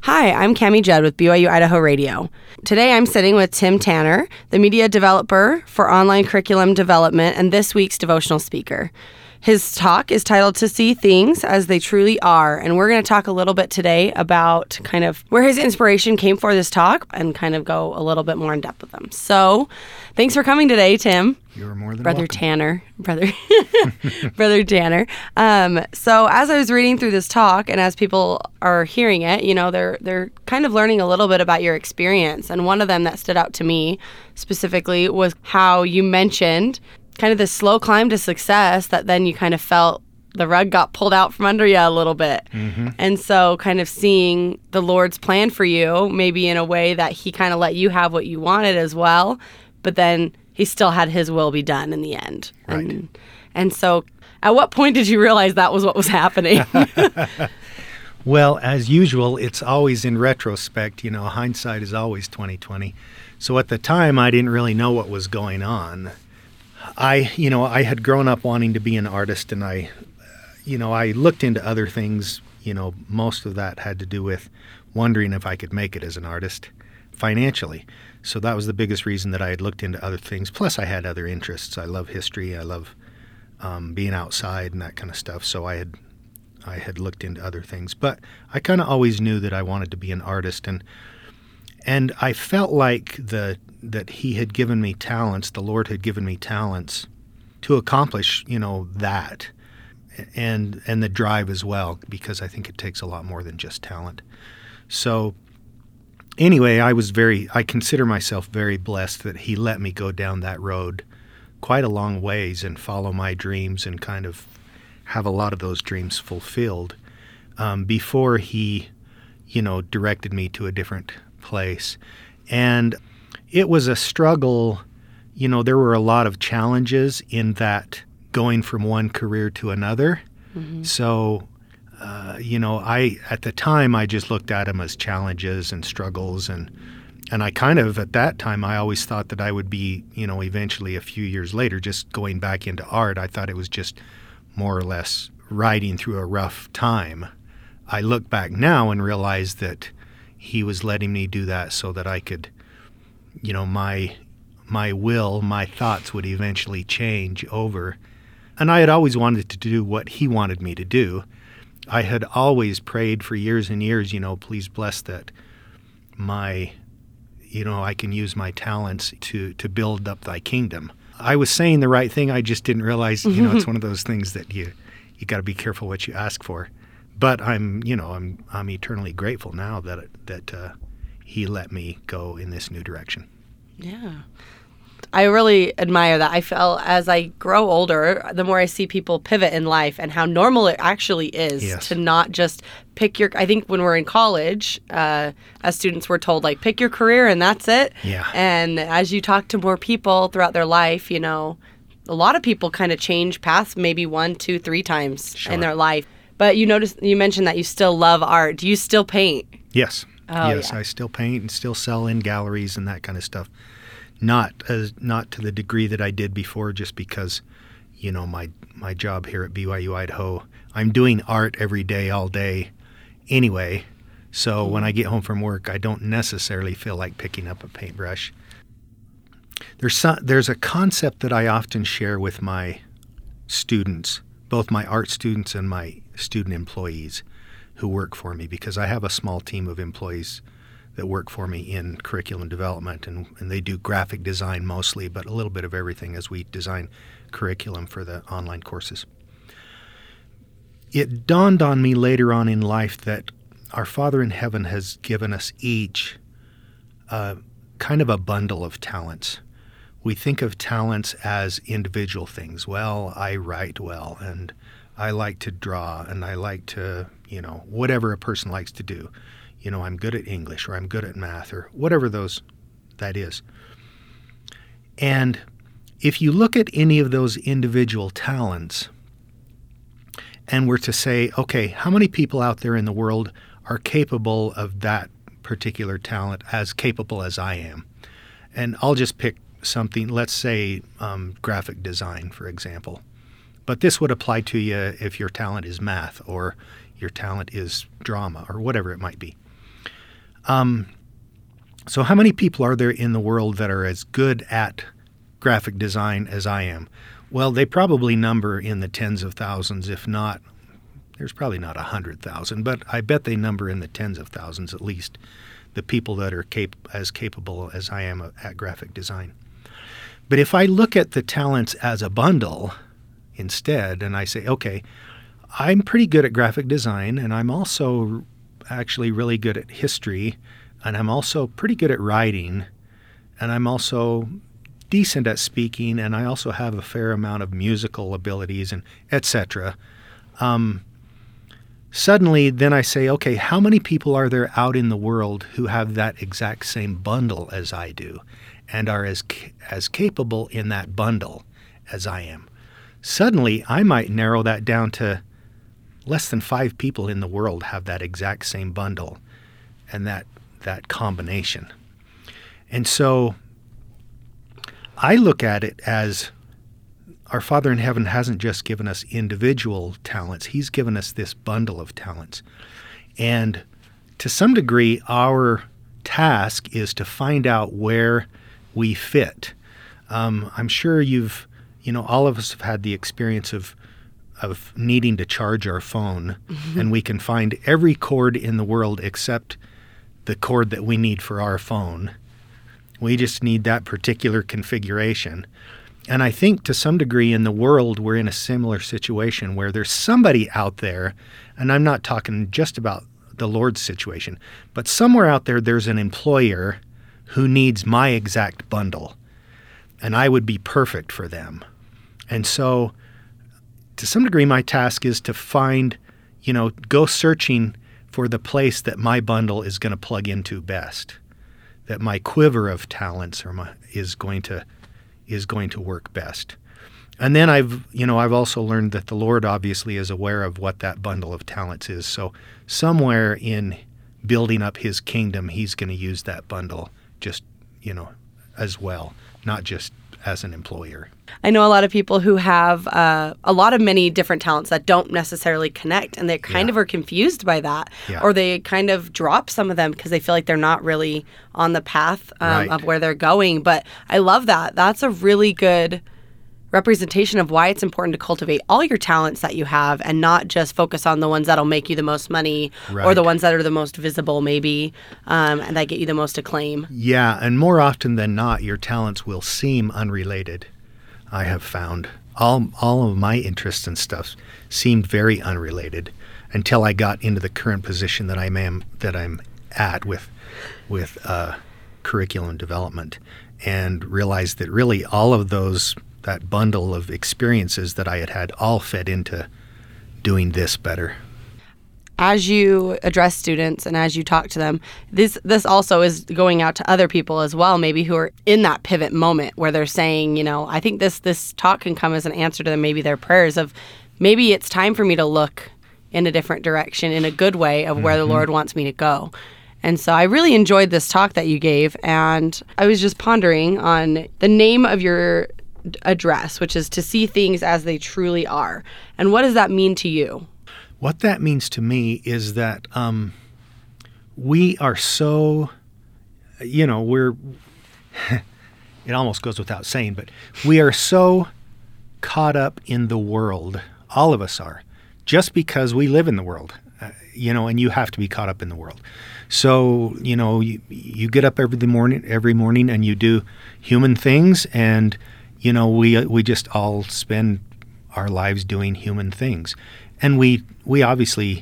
Hi, I'm Cami Judd with BYU Idaho Radio. Today I'm sitting with Tim Tanner, the media developer for online curriculum development and this week's devotional speaker. His talk is titled To See Things as They Truly Are, and we're going to talk a little bit today about kind of where his inspiration came for this talk and kind of go a little bit more in depth with them. So, thanks for coming today, Tim. You're more than Brother welcome. Tanner. Brother Tanner. So as I was reading through this talk and as people are hearing it, you know, they're kind of learning a little bit about your experience. And one of them that stood out to me specifically was how you mentioned kind of this slow climb to success that then you kind of felt the rug got pulled out from under you a little bit. Mm-hmm. And so kind of seeing the Lord's plan for you, maybe in a way that he kind of let you have what you wanted as well, but then he still had his will be done in the end. Right. And so at what point did you realize that was what was happening? Well, as usual, it's always in retrospect. You know, hindsight is always 20/20. So at the time, I didn't really know what was going on. I had grown up wanting to be an artist, and I looked into other things. You know, most of that had to do with wondering if I could make it as an artist financially. So that was the biggest reason that I had looked into other things. Plus, I had other interests. I love history. I love being outside and that kind of stuff. So I had looked into other things. But I kind of always knew that I wanted to be an artist, and I felt like that he had given me talents. The Lord had given me talents to accomplish, that, and the drive as well, because I think it takes a lot more than just talent. So anyway, I consider myself very blessed that he let me go down that road quite a long ways and follow my dreams and kind of have a lot of those dreams fulfilled before he, directed me to a different place. And it was a struggle. There were a lot of challenges in that going from one career to another. Mm-hmm. So at the time, I just looked at them as challenges and struggles. And I kind of, at that time, I always thought that I would be, eventually a few years later, just going back into art. I thought it was just more or less riding through a rough time. I look back now and realize that he was letting me do that so that I could, my thoughts would eventually change over. And I had always wanted to do what he wanted me to do. I had always prayed for years and years, please bless that I can use my talents to build up thy kingdom. I was saying the right thing. I just didn't realize, it's one of those things that you got to be careful what you ask for. But I'm eternally grateful now that he let me go in this new direction. Yeah. I really admire that. I feel as I grow older, the more I see people pivot in life and how normal it actually is to not just pick I think when we're in college, as students, we're told, pick your career and that's it. Yeah. And as you talk to more people throughout their life, a lot of people kind of change paths maybe 1, 2, 3 times in their life. But you mentioned that you still love art. Do you still paint? Yes. Oh, yes, yeah. I still paint and still sell in galleries and that kind of stuff. Not to the degree that I did before, just because, my job here at BYU Idaho, I'm doing art every day, all day anyway. So when I get home from work, I don't necessarily feel like picking up a paintbrush. There's a concept that I often share with my students, both my art students and my student employees who work for me, because I have a small team of employees that work for me in curriculum development, and they do graphic design mostly, but a little bit of everything as we design curriculum for the online courses. It dawned on me later on in life that our Father in heaven has given us each kind of a bundle of talents. We think of talents as individual things. Well, I write well, and I like to draw, and I like to, whatever a person likes to do. I'm good at English, or I'm good at math, or whatever that is. And if you look at any of those individual talents and were to say, okay, how many people out there in the world are capable of that particular talent as capable as I am? And I'll just pick something, let's say graphic design, for example. But this would apply to you if your talent is math or your talent is drama or whatever it might be. So how many people are there in the world that are as good at graphic design as I am? Well, they probably number in the tens of thousands, if not, there's probably not 100,000, but I bet they number in the tens of thousands at least, the people that are as capable as I am at graphic design. But if I look at the talents as a bundle instead, and I say, okay, I'm pretty good at graphic design, and I'm also actually really good at history, and I'm also pretty good at writing, and I'm also decent at speaking, and I also have a fair amount of musical abilities, and etc. Suddenly, then I say, okay, how many people are there out in the world who have that exact same bundle as I do, and are as capable in that bundle as I am? Suddenly, I might narrow that down to less than 5 people in the world have that exact same bundle and that combination. And so I look at it as our Father in heaven hasn't just given us individual talents. He's given us this bundle of talents. And to some degree, our task is to find out where we fit. I'm sure all of us have had the experience of needing to charge our phone, and we can find every cord in the world except the cord that we need for our phone. We just need that particular configuration. And I think to some degree in the world, we're in a similar situation where there's somebody out there, and I'm not talking just about the Lord's situation, but somewhere out there, there's an employer who needs my exact bundle, and I would be perfect for them. And so to some degree, my task is to find, go searching for the place that my bundle is going to plug into best, that my quiver of talents is going to work best. And then I've also learned that the Lord obviously is aware of what that bundle of talents is. So somewhere in building up his kingdom, he's going to use that bundle just, as well, not just as an employer. I know a lot of people who have many different talents that don't necessarily connect, and they kind of are confused by that, or they kind of drop some of them because they feel like they're not really on the path of where they're going. But I love that. That's a really good representation of why it's important to cultivate all your talents that you have and not just focus on the ones that'll make you the most money or the ones that are the most visible maybe and that get you the most acclaim. Yeah, and more often than not, your talents will seem unrelated. I have found all of my interests and stuff seemed very unrelated until I got into the current position that I'm at with curriculum development, and realized that really all of that bundle of experiences that I had all fed into doing this better. As you address students and as you talk to them, this also is going out to other people as well, maybe who are in that pivot moment where they're saying, I think this talk can come as an answer to maybe their prayers of maybe it's time for me to look in a different direction in a good way of where the Lord wants me to go. And so I really enjoyed this talk that you gave, and I was just pondering on the name of your address, which is to see things as they truly are. And what does that mean to you? What that means to me is that we are so, we're, it almost goes without saying, but we are so caught up in the world. All of us are, just because we live in the world, and you have to be caught up in the world. So, you get up every morning and you do human things, and we just all spend our lives doing human things. And we obviously,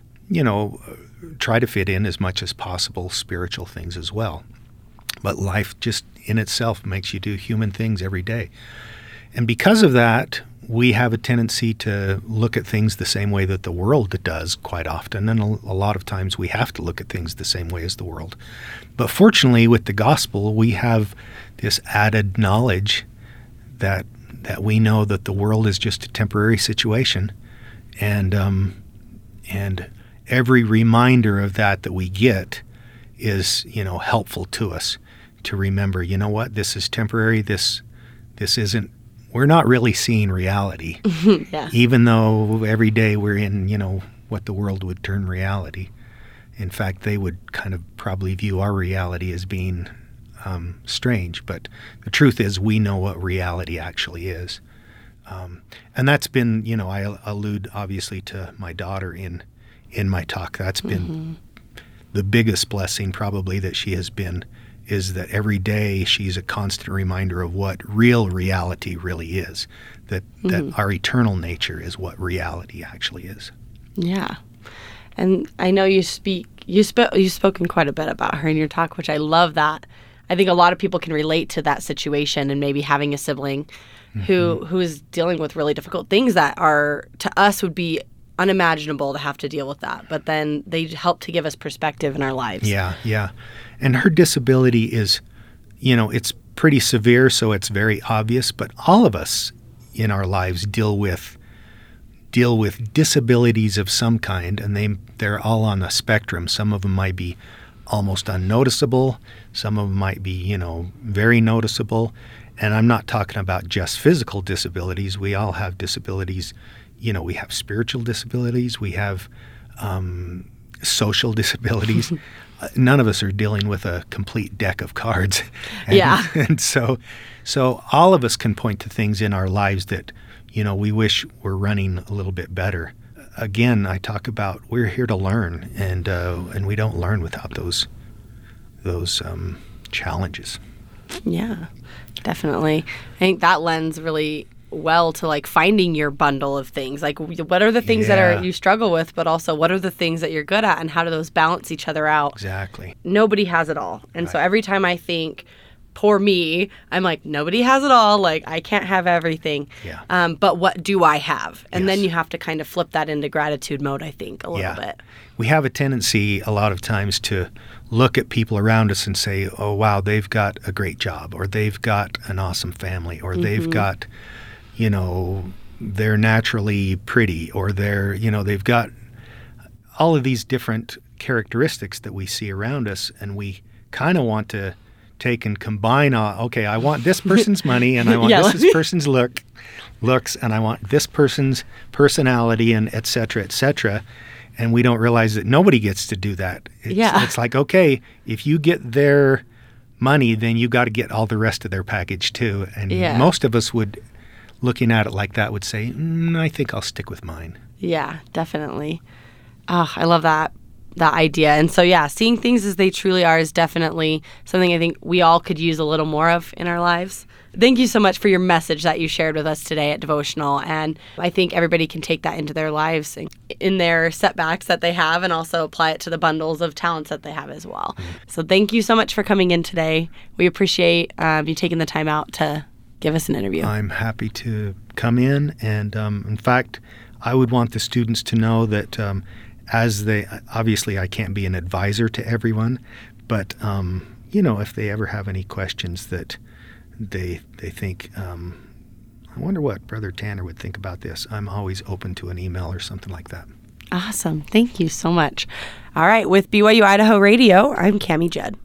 try to fit in as much as possible spiritual things as well. But life just in itself makes you do human things every day. And because of that, we have a tendency to look at things the same way that the world does quite often. And a lot of times we have to look at things the same way as the world. But fortunately, with the gospel, we have this added knowledge that we know that the world is just a temporary situation, and every reminder of that we get is helpful to us to remember. What, this is temporary. This isn't. We're not really seeing reality, even though every day we're in what the world would term reality, In fact, they would kind of probably view our reality as being strange. But the truth is, we know what reality actually is. And that's been, I allude obviously to my daughter in my talk. That's been the biggest blessing probably that she has been, is that every day she's a constant reminder of what real reality really is, that our eternal nature is what reality actually is. Yeah. And I know you've spoken quite a bit about her in your talk, which I love that. I think a lot of people can relate to that situation, and maybe having a sibling who is dealing with really difficult things that are, to us, would be unimaginable to have to deal with that. But then they help to give us perspective in our lives. Yeah. And her disability is, it's pretty severe, so it's very obvious. But all of us in our lives deal with disabilities of some kind, and they're all on a spectrum. Some of them might be almost unnoticeable. Some of them might be, very noticeable. And I'm not talking about just physical disabilities. We all have disabilities. We have spiritual disabilities. We have social disabilities. None of us are dealing with a complete deck of cards. And so all of us can point to things in our lives that, we wish were running a little bit better. Again, I talk about we're here to learn, and we don't learn without those challenges. Yeah, definitely. I think that lends really well to finding your bundle of things. What are the things that you struggle with, but also what are the things that you're good at, and how do those balance each other out? Exactly. Nobody has it all. And so every time I think, poor me, I'm like, nobody has it all. I can't have everything. Yeah. But what do I have? And then you have to kind of flip that into gratitude mode, I think, a little bit. We have a tendency a lot of times to look at people around us and say, oh, wow, they've got a great job, or they've got an awesome family, or they've got, they're naturally pretty, or they've got all of these different characteristics that we see around us, and we kind of want to take and combine, I want this person's money, and I want this person's looks, and I want this person's personality, and et cetera, and we don't realize that nobody gets to do that. It's like, okay, if you get their money, then you got to get all the rest of their package too. And most of us would, looking at it like that, would say, I think I'll stick with mine. Yeah, definitely. Oh, I love that idea. And so, seeing things as they truly are is definitely something I think we all could use a little more of in our lives. Thank you so much for your message that you shared with us today at Devotional. And I think everybody can take that into their lives and in their setbacks that they have, and also apply it to the bundles of talents that they have as well. So thank you so much for coming in today. We appreciate you taking the time out to give us an interview. I'm happy to come in. And in fact, I would want the students to know that obviously I can't be an advisor to everyone, but if they ever have any questions that they think, I wonder what Brother Tanner would think about this, I'm always open to an email or something like that. Awesome. Thank you so much. All right. With BYU Idaho Radio, I'm Cammie Judd.